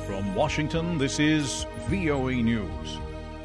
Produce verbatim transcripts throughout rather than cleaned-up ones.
From Washington, this is V O A News.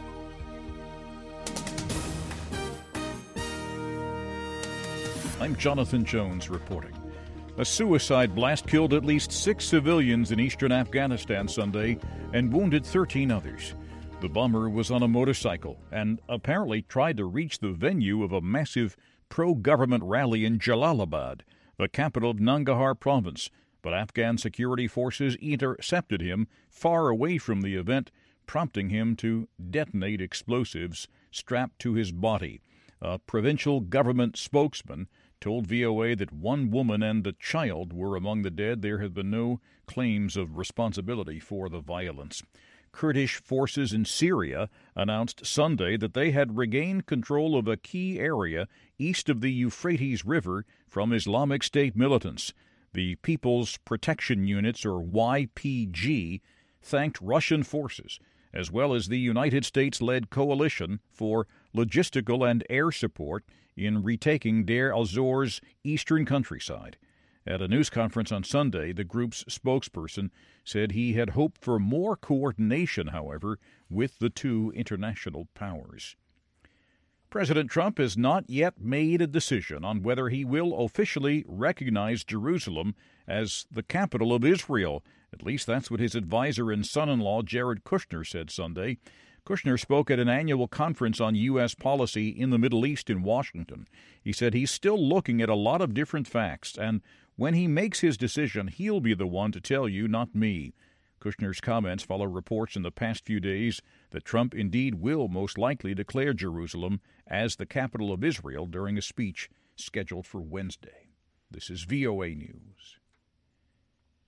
I'm Jonathan Jones reporting. A suicide blast killed at least six civilians in eastern Afghanistan Sunday and wounded thirteen others. The bomber was on a motorcycle and apparently tried to reach the venue of a massive pro-government rally in Jalalabad, the capital of Nangarhar province, but Afghan security forces intercepted him far away from the event, prompting him to detonate explosives strapped to his body. A provincial government spokesman told V O A that one woman and a child were among the dead. There have been no claims of responsibility for the violence. Kurdish forces in Syria announced Sunday that they had regained control of a key area east of the Euphrates River from Islamic State militants. The People's Protection Units, or Y P G, thanked Russian forces, as well as the United States-led coalition, for logistical and air support in retaking Deir al-Zor's eastern countryside. At a news conference on Sunday, the group's spokesperson said he had hoped for more coordination, however, with the two international powers. President Trump has not yet made a decision on whether he will officially recognize Jerusalem as the capital of Israel. At least that's what his advisor and son-in-law Jared Kushner said Sunday. Kushner spoke at an annual conference on U S policy in the Middle East in Washington. He said he's still looking at a lot of different facts, and when he makes his decision, he'll be the one to tell you, not me. Kushner's comments follow reports in the past few days that Trump indeed will most likely declare Jerusalem as the capital of Israel during a speech scheduled for Wednesday. This is V O A News.